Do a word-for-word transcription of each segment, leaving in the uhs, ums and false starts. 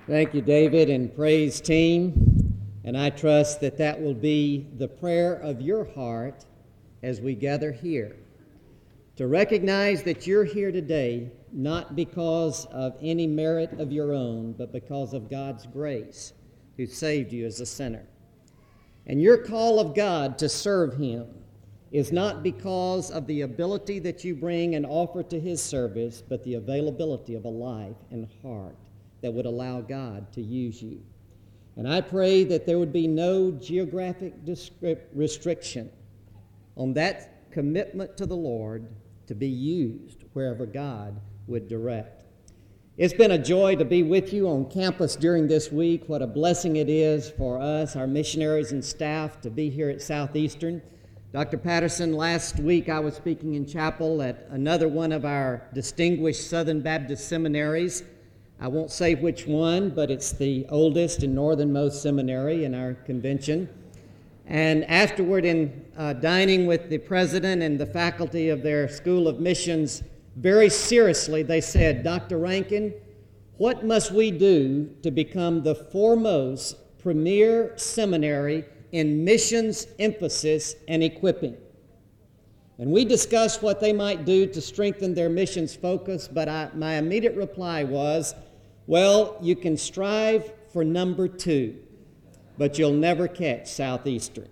Thank you, David, and praise team. And I trust that that will be the prayer of your heart as we gather here, to recognize that you're here today not because of any merit of your own, but because of God's grace, who saved you as a sinner. And your call of God to serve Him is not because of the ability that you bring and offer to His service, but the availability of a life and heart that would allow God to use you. And I pray that there would be no geographic restriction on that commitment to the Lord to be used wherever God would direct. It's been a joy to be with you on campus during this week. What a blessing it is for us, our missionaries and staff, to be here at Southeastern. Doctor Patterson, last week I was speaking in chapel at another one of our distinguished Southern Baptist seminaries. I won't say which one, but it's the oldest and northernmost seminary in our convention. And afterward, in uh, dining with the president and the faculty of their School of Missions, very seriously they said, "Doctor Rankin, what must we do to become the foremost premier seminary in missions emphasis and equipping?" And we discussed what they might do to strengthen their missions focus, but I, my immediate reply was, well, you can strive for number two, but you'll never catch Southeastern.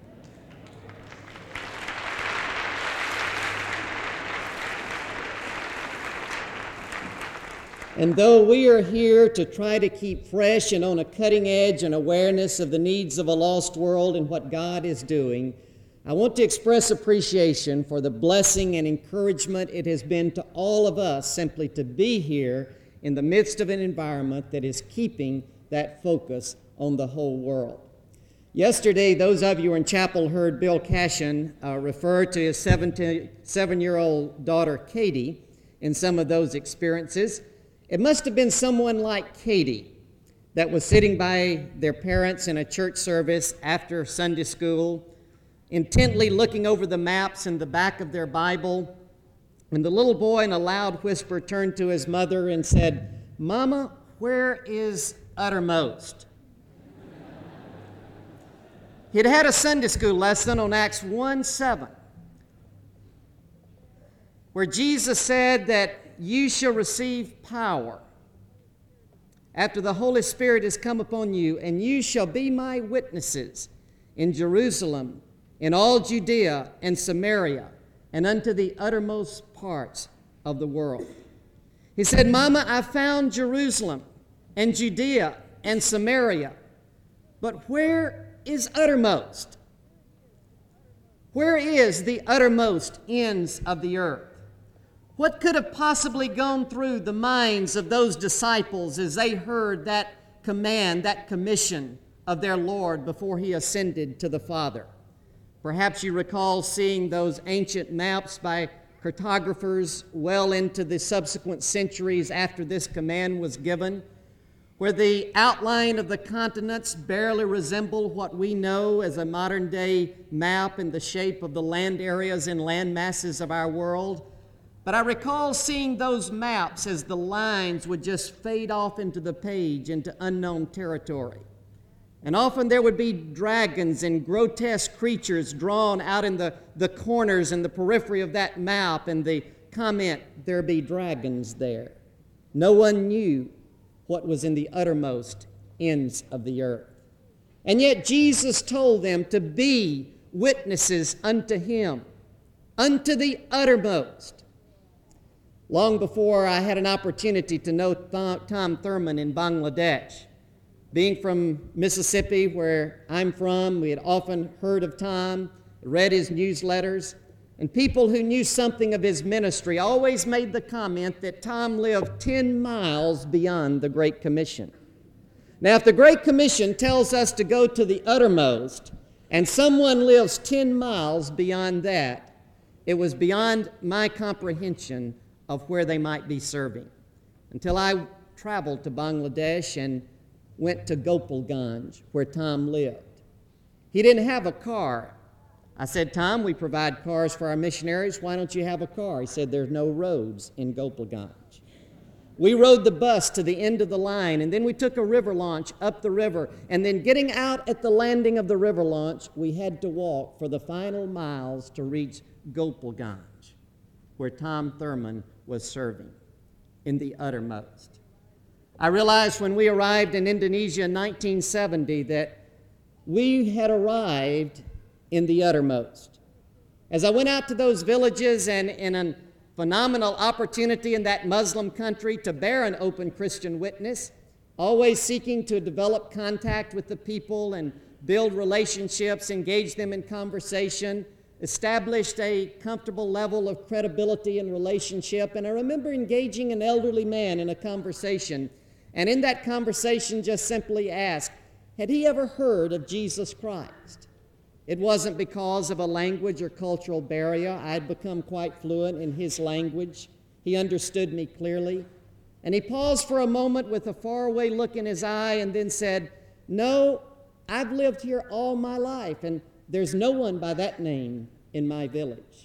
And though we are here to try to keep fresh and on a cutting edge and awareness of the needs of a lost world and what God is doing, I want to express appreciation for the blessing and encouragement it has been to all of us simply to be here in the midst of an environment that is keeping that focus on the whole world. Yesterday, those of you who are in chapel heard Bill Cashin uh, refer to his seven-year-old daughter, Katie, in some of those experiences. It must have been someone like Katie that was sitting by their parents in a church service after Sunday school, intently looking over the maps in the back of their Bible, and the little boy in a loud whisper turned to his mother and said, "Mama, where is uttermost?" He'd had a Sunday school lesson on Acts one seven, where Jesus said that you shall receive power after the Holy Spirit has come upon you, and you shall be my witnesses in Jerusalem, in all Judea and Samaria, and unto the uttermost parts of the world. He said, "Mama, I found Jerusalem and Judea and Samaria, but where is uttermost? Where is the uttermost ends of the earth?" What could have possibly gone through the minds of those disciples as they heard that command, that commission of their Lord before He ascended to the Father? Perhaps you recall seeing those ancient maps by cartographers well into the subsequent centuries after this command was given, where the outline of the continents barely resemble what we know as a modern-day map in the shape of the land areas and land masses of our world. But I recall seeing those maps as the lines would just fade off into the page, into unknown territory. And often there would be dragons and grotesque creatures drawn out in the, the corners and the periphery of that map, and the comment, "There be dragons there." No one knew what was in the uttermost ends of the earth. And yet Jesus told them to be witnesses unto Him, unto the uttermost. Long before I had an opportunity to know Tom Thurman in Bangladesh, being from Mississippi, where I'm from, we had often heard of Tom, read his newsletters, and people who knew something of his ministry always made the comment that Tom lived ten miles beyond the Great Commission. Now, if the Great Commission tells us to go to the uttermost, and someone lives ten miles beyond that, it was beyond my comprehension of where they might be serving, until I traveled to Bangladesh and went to Gopalganj, where Tom lived. He didn't have a car. I said, "Tom, we provide cars for our missionaries. Why don't you have a car?" He said, "There's no roads in Gopalganj." We rode the bus to the end of the line, and then we took a river launch up the river. And then getting out at the landing of the river launch, we had to walk for the final miles to reach Gopalganj, where Tom Thurman was serving, in the uttermost. I realized when we arrived in Indonesia in nineteen seventy that we had arrived in the uttermost. As I went out to those villages and in a phenomenal opportunity in that Muslim country to bear an open Christian witness, always seeking to develop contact with the people and build relationships, engage them in conversation, established a comfortable level of credibility and relationship. And I remember engaging an elderly man in a conversation, and in that conversation just simply asked, had he ever heard of Jesus Christ? It wasn't because of a language or cultural barrier. I had become quite fluent in his language. He understood me clearly. And he paused for a moment with a faraway look in his eye and then said, no, I've lived here all my life, and there's no one by that name in my village.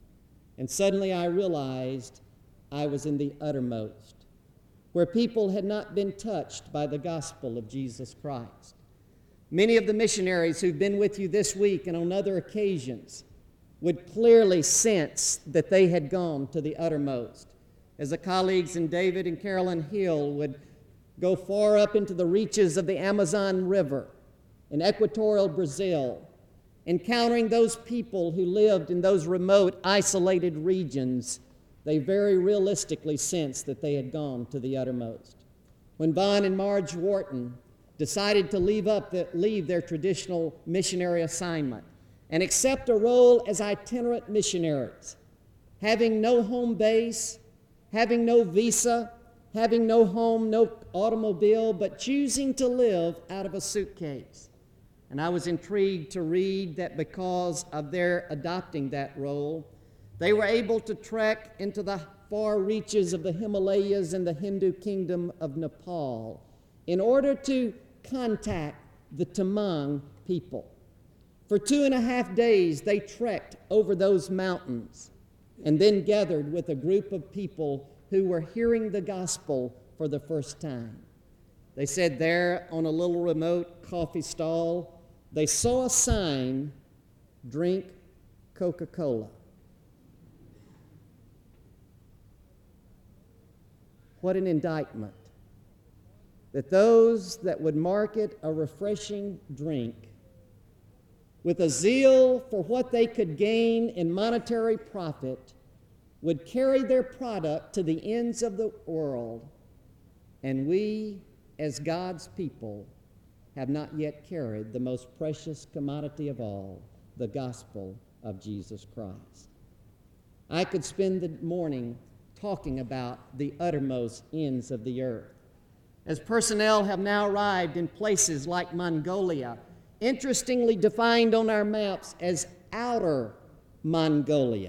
And suddenly I realized I was in the uttermost, where people had not been touched by the gospel of Jesus Christ. Many of the missionaries who've been with you this week and on other occasions would clearly sense that they had gone to the uttermost. As the colleagues in David and Carolyn Hill would go far up into the reaches of the Amazon River in equatorial Brazil, encountering those people who lived in those remote, isolated regions, they very realistically sensed that they had gone to the uttermost. When Vaughn and Marge Wharton decided to leave, up the, leave their traditional missionary assignment and accept a role as itinerant missionaries, having no home base, having no visa, having no home, no automobile, but choosing to live out of a suitcase. And I was intrigued to read that because of their adopting that role, they were able to trek into the far reaches of the Himalayas and the Hindu kingdom of Nepal in order to contact the Tamang people. For two and a half days, they trekked over those mountains and then gathered with a group of people who were hearing the gospel for the first time. They said there on a little remote coffee stall, they saw a sign, drink Coca-Cola. What an indictment. That those that would market a refreshing drink with a zeal for what they could gain in monetary profit would carry their product to the ends of the world, and we, as God's people, have not yet carried the most precious commodity of all, the gospel of Jesus Christ. I could spend the morning talking about the uttermost ends of the earth. As personnel have now arrived in places like Mongolia, interestingly defined on our maps as outer Mongolia,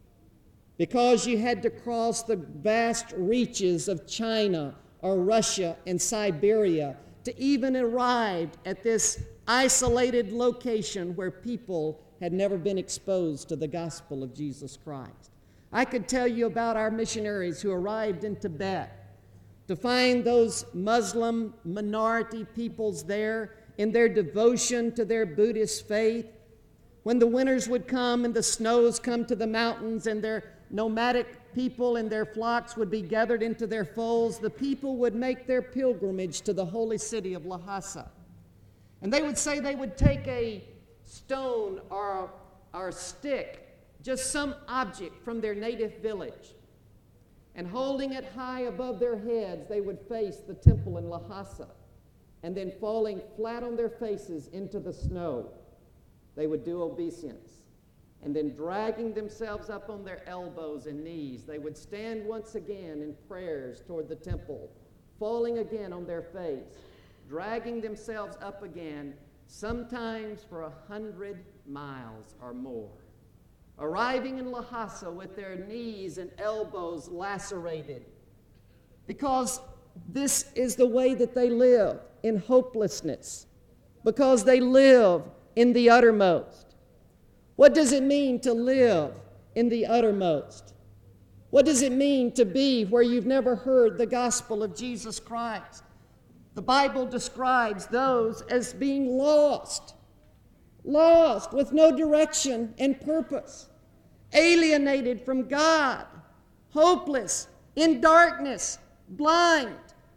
because you had to cross the vast reaches of China or Russia and Siberia to even arrive at this isolated location where people had never been exposed to the gospel of Jesus Christ. I could tell you about our missionaries who arrived in Tibet to find those Muslim minority peoples there in their devotion to their Buddhist faith. When the winters would come and the snows come to the mountains and their nomadic people and their flocks would be gathered into their folds, the people would make their pilgrimage to the holy city of Lhasa. And they would say they would take a stone or a, or a stick, just some object from their native village, and holding it high above their heads, they would face the temple in Lhasa, and then falling flat on their faces into the snow, they would do obeisance. And then dragging themselves up on their elbows and knees, they would stand once again in prayers toward the temple, falling again on their face, dragging themselves up again, sometimes for a hundred miles or more. Arriving in Lhasa with their knees and elbows lacerated, because this is the way that they live, in hopelessness, because they live in the uttermost. What does it mean to live in the uttermost? What does it mean to be where you've never heard the gospel of Jesus Christ? The Bible describes those as being lost, lost with no direction and purpose, alienated from God, hopeless, in darkness, blind.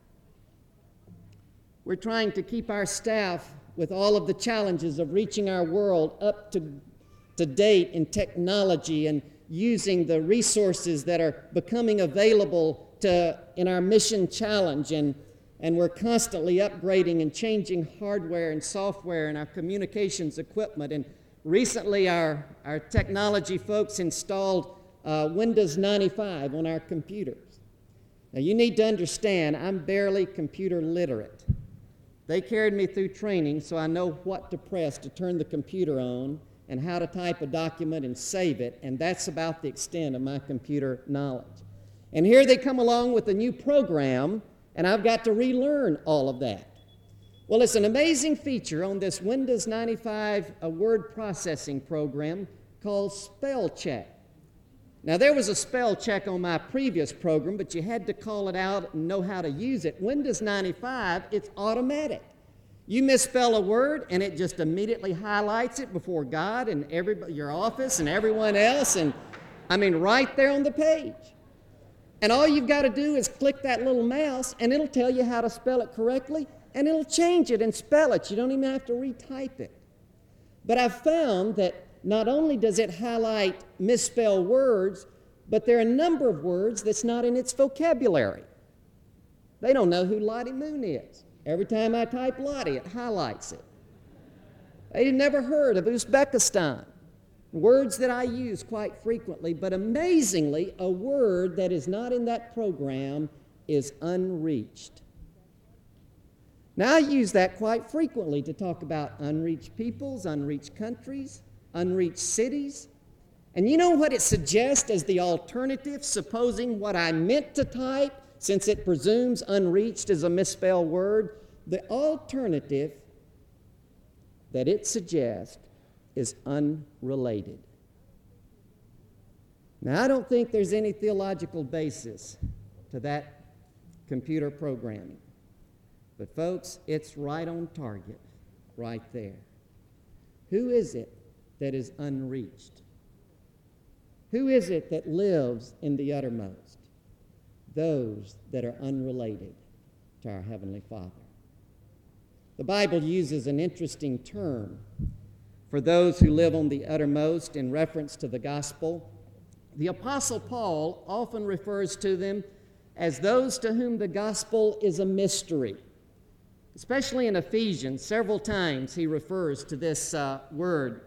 We're trying to keep our staff with all of the challenges of reaching our world up to, to date in technology and using the resources that are becoming available to, in our mission challenge. And, and we're constantly upgrading and changing hardware and software and our communications equipment. And recently our, our technology folks installed uh, Windows ninety-five on our computers. Now you need to understand, I'm barely computer literate. They carried me through training so I know what to press to turn the computer on and how to type a document and save it, and that's about the extent of my computer knowledge. And here they come along with a new program, and I've got to relearn all of that. Well, it's an amazing feature on this Windows ninety-five a word processing program called Spell Check. Now, there was a spell check on my previous program, but you had to call it out and know how to use it. Windows ninety-five, it's automatic. You misspell a word, and it just immediately highlights it before God and everybody, your office and everyone else, and I mean, right there on the page. And all you've got to do is click that little mouse, and it'll tell you how to spell it correctly, and it'll change it and spell it. You don't even have to retype it. But I've found that not only does it highlight misspelled words, but there are a number of words that's not in its vocabulary. They don't know who Lottie Moon is. Every time I type Lottie, it highlights it. They've never heard of Uzbekistan, words that I use quite frequently, but amazingly, a word that is not in that program is unreached. Now, I use that quite frequently to talk about unreached peoples, unreached countries, unreached cities. And you know what it suggests as the alternative, supposing what I meant to type, since it presumes unreached is a misspelled word? The alternative that it suggests is unrelated. Now, I don't think there's any theological basis to that computer programming. But folks, it's right on target, right there. Who is it that is unreached? Who is it that lives in the uttermost? Those that are unrelated to our Heavenly Father. The Bible uses an interesting term for those who live on the uttermost in reference to the gospel. The Apostle Paul often refers to them as those to whom the gospel is a mystery. Especially in Ephesians, several times he refers to this uh, word.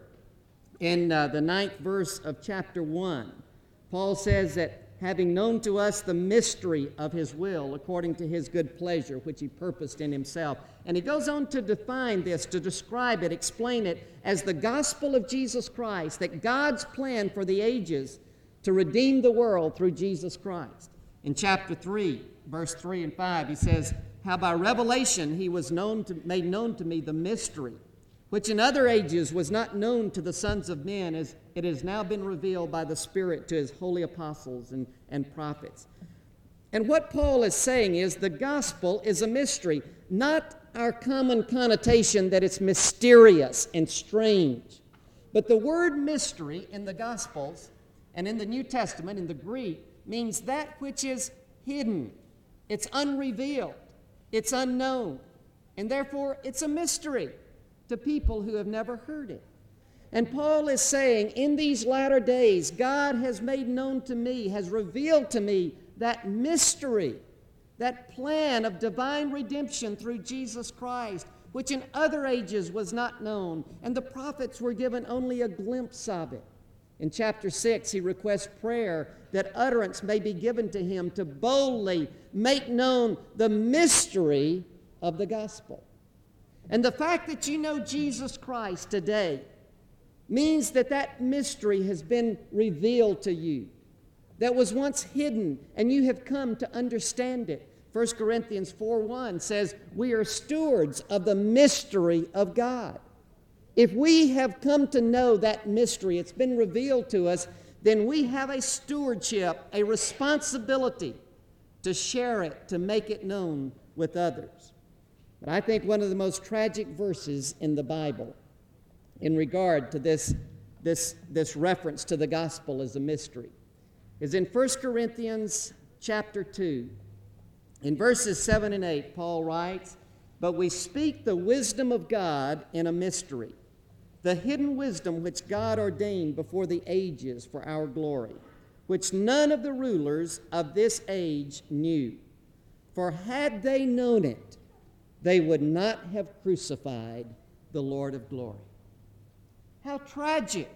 In uh, the ninth verse of chapter one, Paul says that having known to us the mystery of his will according to his good pleasure, which he purposed in himself. And he goes on to define this, to describe it, explain it as the gospel of Jesus Christ, that God's plan for the ages to redeem the world through Jesus Christ. In chapter three, verse three and five, he says, how by revelation he was known to, made known to me the mystery, which in other ages was not known to the sons of men, as it has now been revealed by the Spirit to his holy apostles and, and prophets. And what Paul is saying is the gospel is a mystery, not our common connotation that it's mysterious and strange. But the word mystery in the Gospels and in the New Testament, in the Greek, means that which is hidden. It's unrevealed. It's unknown. And therefore, it's a mystery to people who have never heard it. And Paul is saying, in these latter days, God has made known to me, has revealed to me that mystery, that plan of divine redemption through Jesus Christ, which in other ages was not known, and the prophets were given only a glimpse of it. In chapter six, he requests prayer that utterance may be given to him to boldly make known the mystery of the gospel. And the fact that you know Jesus Christ today means that that mystery has been revealed to you, that was once hidden, and you have come to understand it. First Corinthians four one says, we are stewards of the mystery of God. If we have come to know that mystery, it's been revealed to us, then we have a stewardship, a responsibility to share it, to make it known with others. But I think one of the most tragic verses in the Bible in regard to this, this, this reference to the gospel as a mystery is in First Corinthians chapter two. In verses seven and eight, Paul writes, "But we speak the wisdom of God in a mystery, the hidden wisdom which God ordained before the ages for our glory, which none of the rulers of this age knew. For had they known it, they would not have crucified the Lord of glory." How tragic!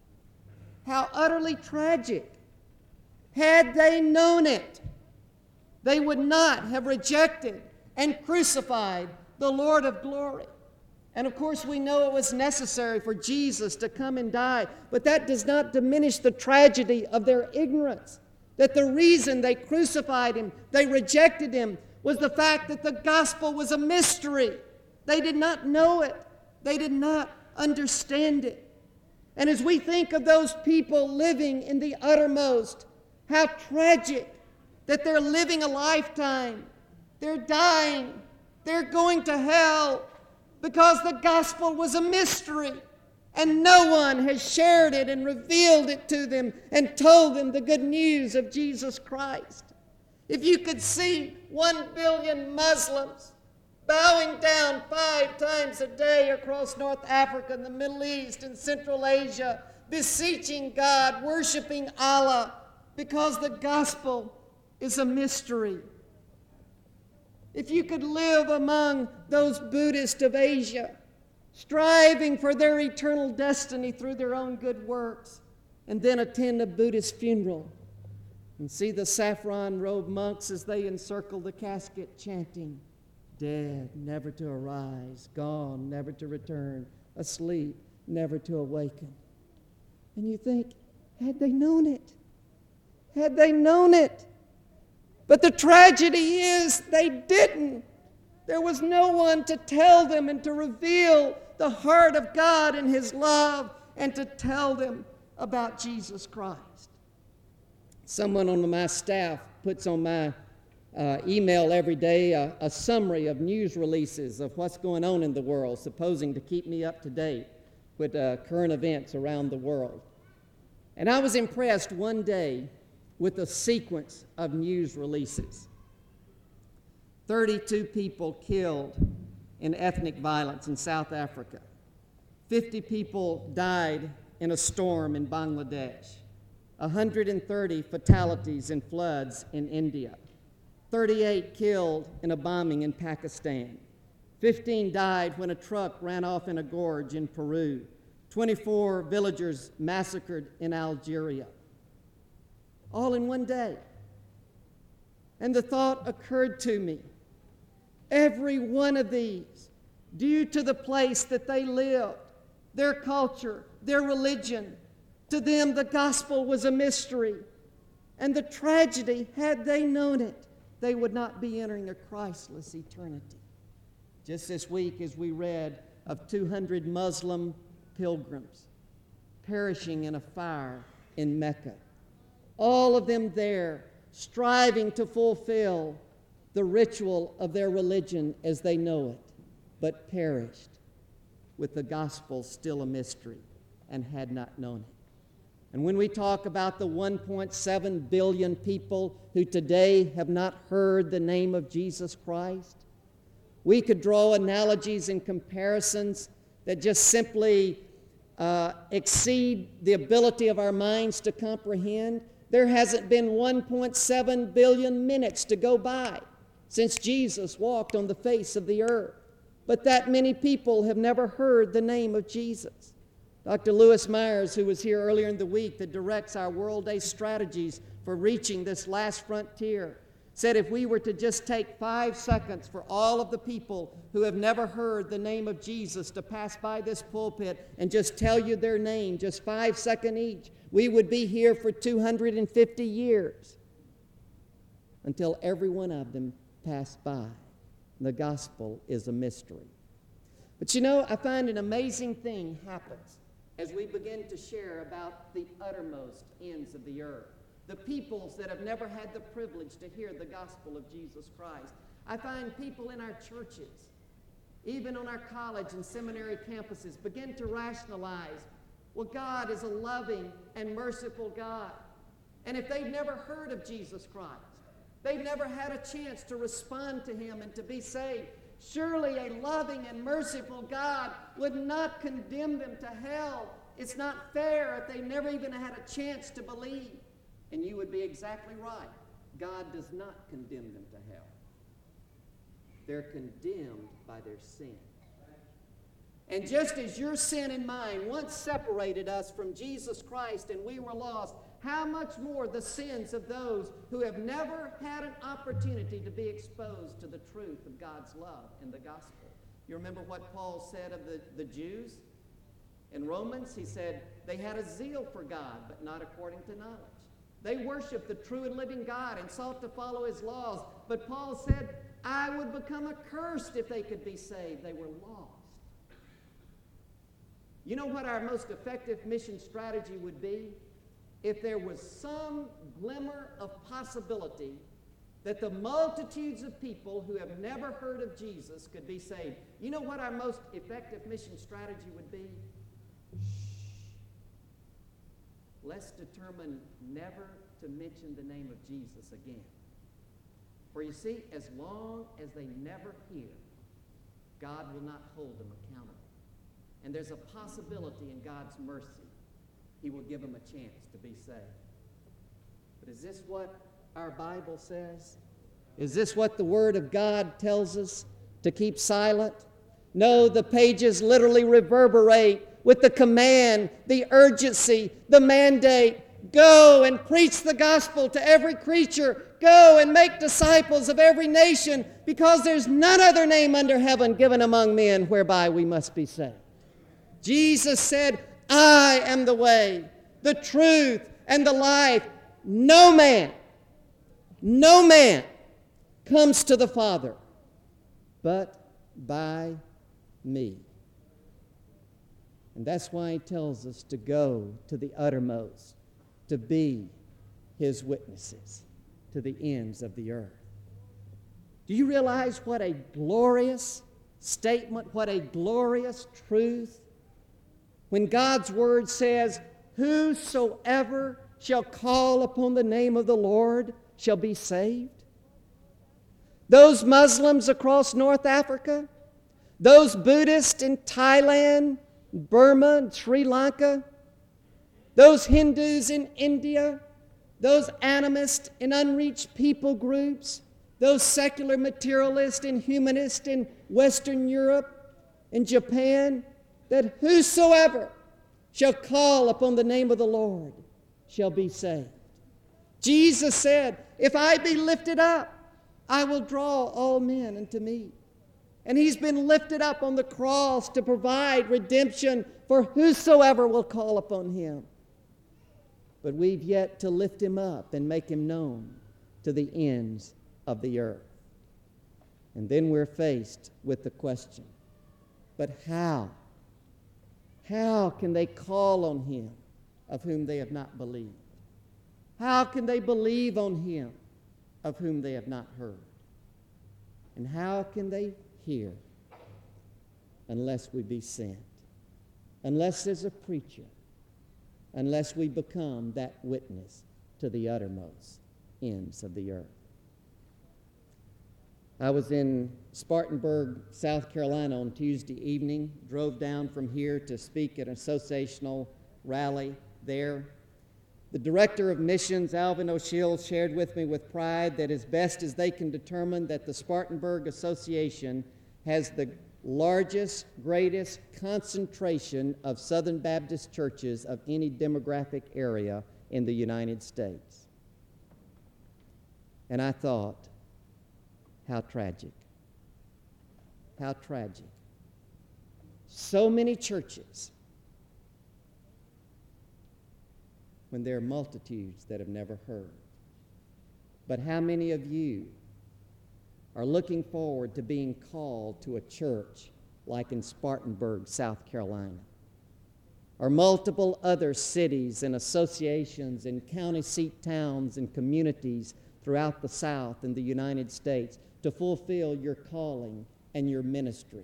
How utterly tragic! Had they known it, they would not have rejected and crucified the Lord of glory. And of course, we know it was necessary for Jesus to come and die, but that does not diminish the tragedy of their ignorance. That the reason they crucified him, they rejected him, was the fact that the gospel was a mystery. They did not know it. They did not understand it. And as we think of those people living in the uttermost, how tragic that they're living a lifetime, they're dying, they're going to hell because the gospel was a mystery and no one has shared it and revealed it to them and told them the good news of Jesus Christ. If you could see one billion Muslims bowing down five times a day across North Africa and the Middle East and Central Asia, beseeching God, worshiping Allah, because the gospel is a mystery. If you could live among those Buddhists of Asia, striving for their eternal destiny through their own good works, and then attend a Buddhist funeral and see the saffron-robed monks as they encircle the casket chanting, "Dead, never to arise, gone, never to return, asleep, never to awaken." And you think, had they known it? Had they known it? But the tragedy is they didn't. There was no one to tell them and to reveal the heart of God and His love and to tell them about Jesus Christ. Someone on my staff puts on my uh, email every day a, a summary of news releases of what's going on in the world, supposing to keep me up to date with uh, current events around the world. And I was impressed one day with a sequence of news releases. thirty-two people killed in ethnic violence in South Africa. fifty people died in a storm in Bangladesh. one hundred thirty fatalities in floods in India. thirty-eight killed in a bombing in Pakistan. fifteen died when a truck ran off in a gorge in Peru. twenty-four villagers massacred in Algeria. All in one day. And the thought occurred to me, every one of these, due to the place that they lived, their culture, their religion, to them the gospel was a mystery. And the tragedy, had they known it, they would not be entering a Christless eternity. Just this week, as we read of two hundred Muslim pilgrims perishing in a fire in Mecca. All of them there, striving to fulfill the ritual of their religion as they know it, but perished with the gospel still a mystery and had not known it. And when we talk about the one point seven billion people who today have not heard the name of Jesus Christ, we could draw analogies and comparisons that just simply uh, exceed the ability of our minds to comprehend. There hasn't been one point seven billion minutes to go by since Jesus walked on the face of the earth. But that many people have never heard the name of Jesus. Doctor Lewis Myers, who was here earlier in the week, that directs our World Day strategies for reaching this last frontier, said if we were to just take five seconds for all of the people who have never heard the name of Jesus to pass by this pulpit and just tell you their name, just five seconds each, we would be here for two hundred fifty years until every one of them passed by. The gospel is a mystery. But you know, I find an amazing thing happens as we begin to share about the uttermost ends of the earth, the peoples that have never had the privilege to hear the gospel of Jesus Christ. I find people in our churches, even on our college and seminary campuses, begin to rationalize, well, God is a loving and merciful God. And if they've never heard of Jesus Christ, they've never had a chance to respond to him and to be saved, surely a loving and merciful God would not condemn them to hell. It's not fair if they never even had a chance to believe. And you would be exactly right. God does not condemn them to hell. They're condemned by their sin. And just as your sin and mine once separated us from Jesus Christ and we were lost, how much more the sins of those who have never had an opportunity to be exposed to the truth of God's love and the gospel. You remember what Paul said of the, the Jews? In Romans, he said, they had a zeal for God, but not according to knowledge. They worshiped the true and living God and sought to follow his laws. But Paul said, I would become accursed if they could be saved. They were lost. You know what our most effective mission strategy would be? If there was some glimmer of possibility that the multitudes of people who have never heard of Jesus could be saved. You know what our most effective mission strategy would be? Shh. Let's determine never to mention the name of Jesus again. For you see, as long as they never hear, God will not hold them accountable. And there's a possibility in God's mercy he will give them a chance to be saved. But is this what our Bible says? Is this what the Word of God tells us to keep silent? No, the pages literally reverberate with the command, the urgency, the mandate. Go and preach the gospel to every creature. Go and make disciples of every nation, because there's none other name under heaven given among men whereby we must be saved. Jesus said, I am the way, the truth, and the life. No man, no man comes to the Father but by me. And that's why he tells us to go to the uttermost, to be his witnesses to the ends of the earth. Do you realize what a glorious statement, what a glorious truth? When God's word says, whosoever shall call upon the name of the Lord shall be saved. Those Muslims across North Africa, those Buddhists in Thailand, Burma, and Sri Lanka, those Hindus in India, those animists in unreached people groups, those secular materialists and humanists in Western Europe and Japan, that whosoever shall call upon the name of the Lord shall be saved. Jesus said, if I be lifted up, I will draw all men unto me. And he's been lifted up on the cross to provide redemption for whosoever will call upon him. But we've yet to lift him up and make him known to the ends of the earth. And then we're faced with the question, but how? How can they call on him of whom they have not believed? How can they believe on him of whom they have not heard? And how can they hear unless we be sent? Unless there's a preacher, unless we become that witness to the uttermost ends of the earth. I was in Spartanburg, South Carolina on Tuesday evening, drove down from here to speak at an associational rally there. The director of missions, Alvin O'Shiel, shared with me with pride that as best as they can determine that the Spartanburg Association has the largest, greatest concentration of Southern Baptist churches of any demographic area in the United States. And I thought, how tragic. How tragic. So many churches when there are multitudes that have never heard. But how many of you are looking forward to being called to a church like in Spartanburg, South Carolina? or multiple other cities and associations and county seat towns and communities throughout the South and the United States to fulfill your calling and your ministry,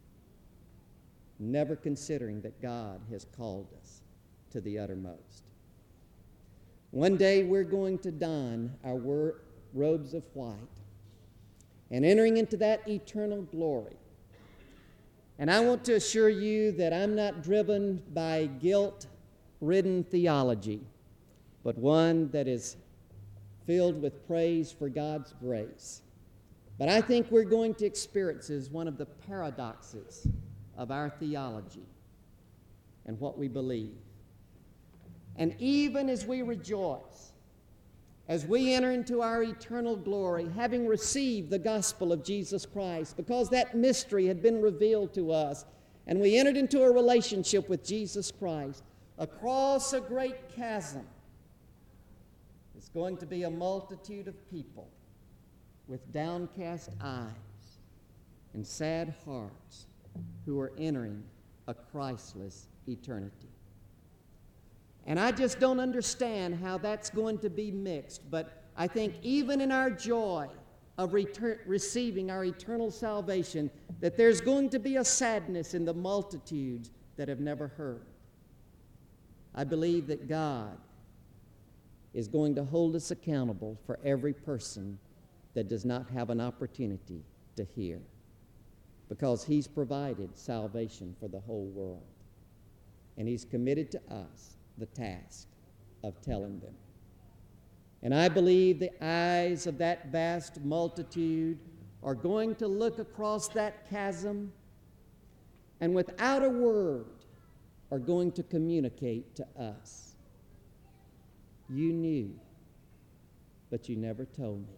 never considering that God has called us to the uttermost. One day we're going to don our wor- robes of white and entering into that eternal glory. And I want to assure you that I'm not driven by guilt-ridden theology, but one that is filled with praise for God's grace. But I think we're going to experience as one of the paradoxes of our theology and what we believe. And even as we rejoice, as we enter into our eternal glory, having received the gospel of Jesus Christ, because that mystery had been revealed to us, and we entered into a relationship with Jesus Christ, across a great chasm is going to be a multitude of people with downcast eyes and sad hearts who are entering a Christless eternity. And I just don't understand how that's going to be mixed, but I think even in our joy of return, receiving our eternal salvation, that there's going to be a sadness in the multitudes that have never heard. I believe that God is going to hold us accountable for every person that does not have an opportunity to hear, because He's provided salvation for the whole world, and He's committed to us the task of telling them. And I believe the eyes of that vast multitude are going to look across that chasm and without a word are going to communicate to us, "You knew, but you never told me.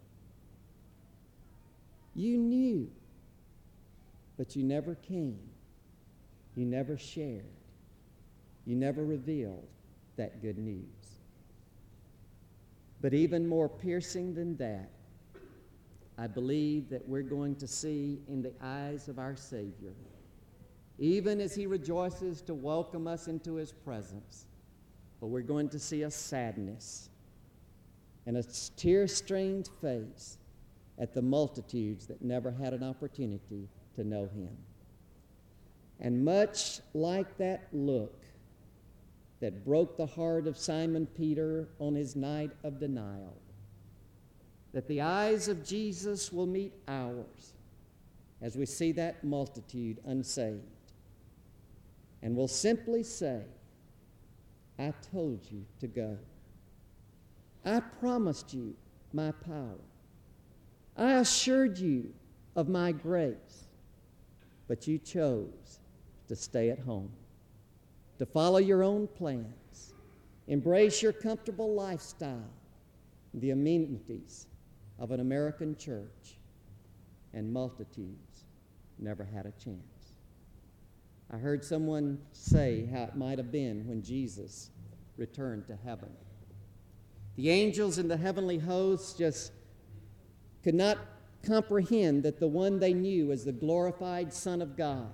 You knew, but you never came. You never shared. You never revealed that good news." But even more piercing than that, I believe that we're going to see in the eyes of our Savior, even as He rejoices to welcome us into His presence, but we're going to see a sadness and a tear-stained face at the multitudes that never had an opportunity to know Him. And much like that look that broke the heart of Simon Peter on his night of denial, that the eyes of Jesus will meet ours as we see that multitude unsaved, and will simply say, "I told you to go. I promised you my power. I assured you of my grace, but you chose to stay at home, to follow your own plans, embrace your comfortable lifestyle, the amenities of an American church, and multitudes never had a chance." I heard someone say how it might have been when Jesus returned to heaven. The angels in the heavenly hosts just could not comprehend that the one they knew as the glorified Son of God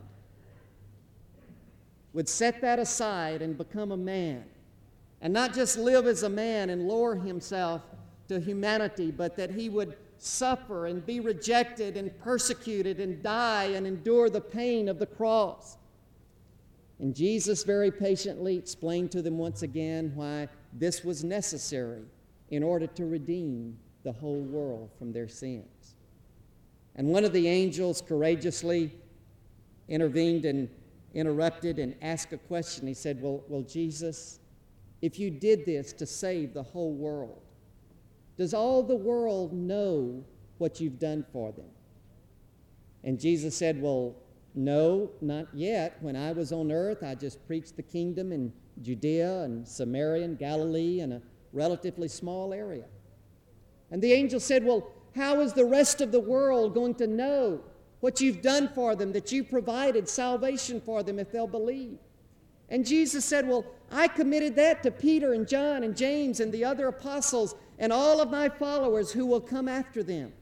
would set that aside and become a man, and not just live as a man and lower himself to humanity, but that He would suffer and be rejected and persecuted and die and endure the pain of the cross. And Jesus very patiently explained to them once again why this was necessary in order to redeem the whole world from their sins. And one of the angels courageously intervened and interrupted and asked a question. He said, well, well, Jesus, if you did this to save the whole world, does all the world know what you've done for them? And Jesus said, well, no, not yet. When I was on earth, I just preached the kingdom in Judea and Samaria and Galilee and a relatively small area. And the angel said, well, how is the rest of the world going to know what you've done for them, that you provided salvation for them if they'll believe? And Jesus said, well, I committed that to Peter and John and James and the other apostles and all of my followers who will come after them.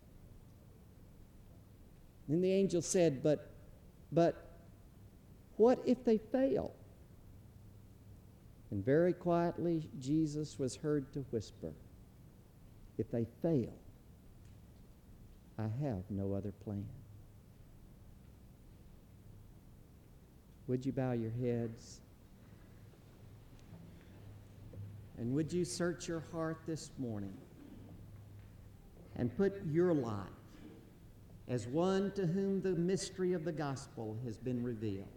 Then the angel said, but, but what if they fail? And very quietly, Jesus was heard to whisper, if they fail, I have no other plan. Would you bow your heads? And would you search your heart this morning and put your life as one to whom the mystery of the gospel has been revealed?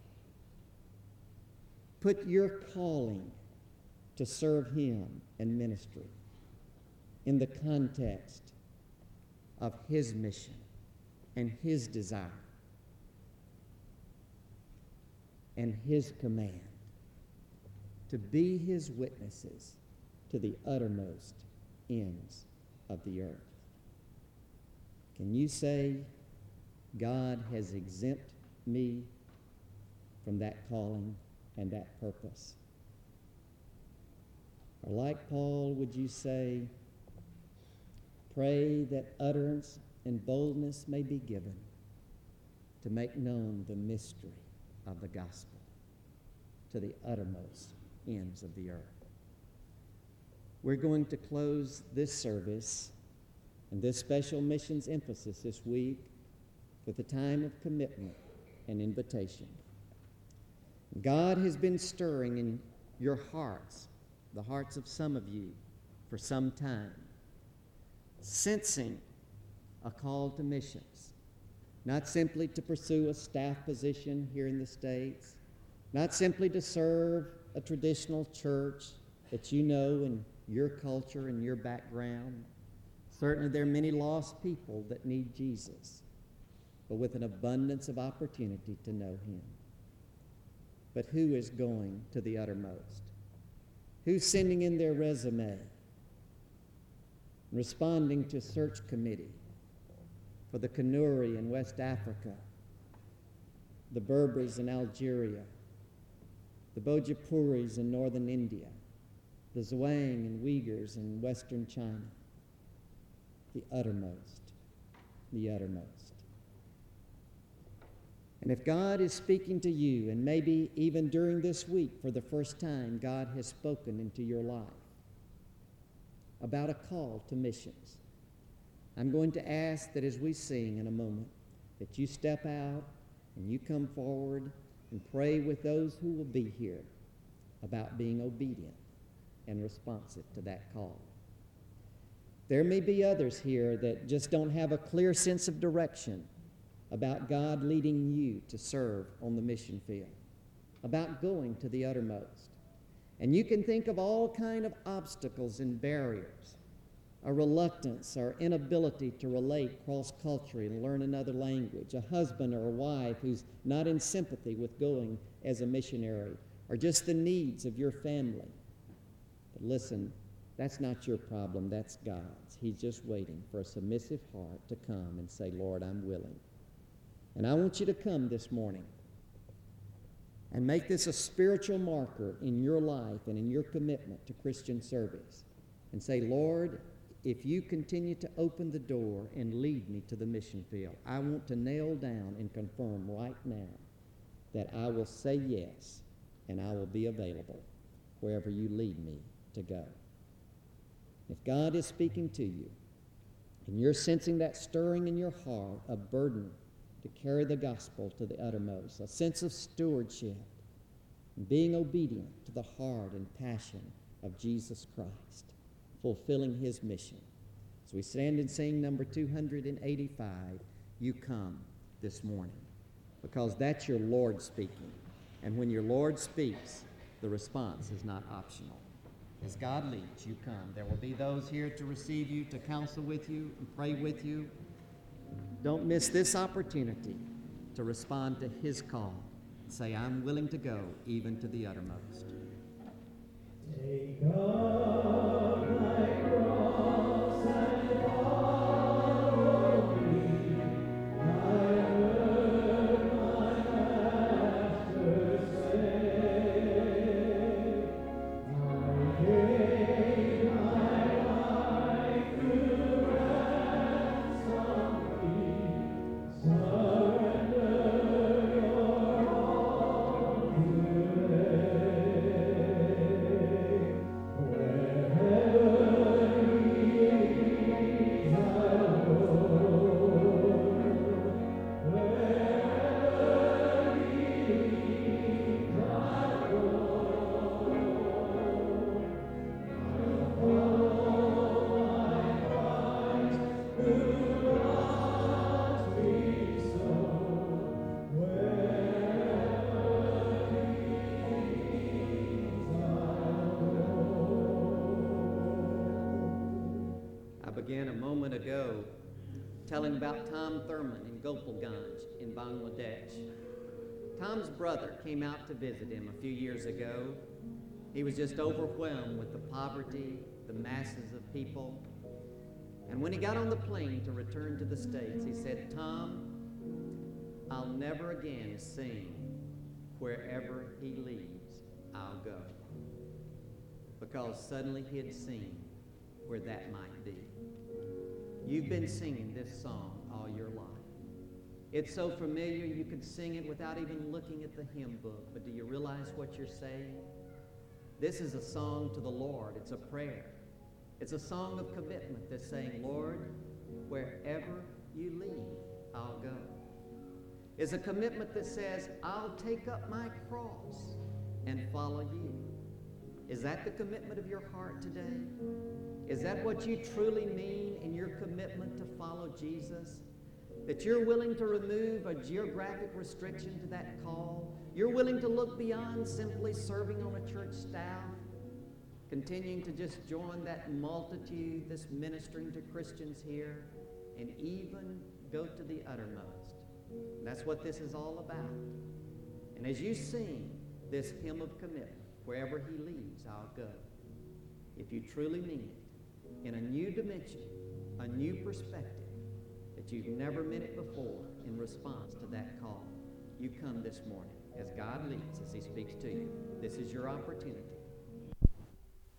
Put your calling to serve Him in ministry in the context of His mission and His desire and His command to be His witnesses to the uttermost ends of the earth. Can you say, God has exempt me from that calling and that purpose? Or like Paul, would you say, pray that utterance and boldness may be given to make known the mystery of the gospel to the uttermost ends of the earth. We're going to close this service and this special missions emphasis this week with a time of commitment and invitation. God has been stirring in your hearts, the hearts of some of you, for some time, sensing a call to missions, not simply to pursue a staff position here in the States, not simply to serve a traditional church that you know in your culture and your background. Certainly there are many lost people that need Jesus, but with an abundance of opportunity to know Him. But who is going to the uttermost? Who's sending in their resume, responding to search committee for the Kanuri in West Africa, the Berbers in Algeria, the Bhojapuris in northern India, the Zhuang and Uyghurs in western China, the uttermost, the uttermost. And if God is speaking to you, and maybe even during this week for the first time God has spoken into your life about a call to missions, I'm going to ask that as we sing in a moment, that you step out and you come forward and pray with those who will be here about being obedient and responsive to that call. There may be others here that just don't have a clear sense of direction about God leading you to serve on the mission field, about going to the uttermost. And you can think of all kind of obstacles and barriers, a reluctance or inability to relate cross-culturally and learn another language, a husband or a wife who's not in sympathy with going as a missionary, or just the needs of your family. But listen, that's not your problem, that's God's. He's just waiting for a submissive heart to come and say, Lord, I'm willing. And I want you to come this morning and make this a spiritual marker in your life and in your commitment to Christian service. And say, Lord, if you continue to open the door and lead me to the mission field, I want to nail down and confirm right now that I will say yes and I will be available wherever you lead me to go. If God is speaking to you and you're sensing that stirring in your heart, a burden to carry the gospel to the uttermost, a sense of stewardship, and being obedient to the heart and passion of Jesus Christ, fulfilling His mission. As we stand and sing number two hundred eighty-five, you come this morning, because that's your Lord speaking. And when your Lord speaks, the response is not optional. As God leads, you come. There will be those here to receive you, to counsel with you, and pray with you. Don't miss this opportunity to respond to His call. Say, I'm willing to go even to the uttermost. Take up thy cross and follow me. I heard my Master say, I gave my life to ransom thee. Surrender your all today. moment ago telling about Tom Thurman in Gopalganj in Bangladesh. Tom's brother came out to visit him a few years ago. He was just overwhelmed with the poverty, the masses of people. And when he got on the plane to return to the States, he said, "Tom, I'll never again sing, 'Wherever He leads, I'll go.'" Because suddenly he had seen where that might be. You've been singing this song all your life. It's so familiar you could sing it without even looking at the hymn book, but do you realize what you're saying? This is a song to the Lord. It's a prayer. It's a song of commitment that's saying, "Lord, wherever you lead, I'll go." It's a commitment that says, "I'll take up my cross and follow you." Is that the commitment of your heart today? Is that what you truly mean in your commitment to follow Jesus? That you're willing to remove a geographic restriction to that call? You're willing to look beyond simply serving on a church staff, continuing to just join that multitude that's ministering to Christians here, and even go to the uttermost. That's what this is all about. And as you sing this hymn of commitment, "Wherever He leads, I'll go," if you truly mean it, in a new dimension, a new perspective, that you've never meant it before in response to that call, you come this morning as God leads, as He speaks to you. This is your opportunity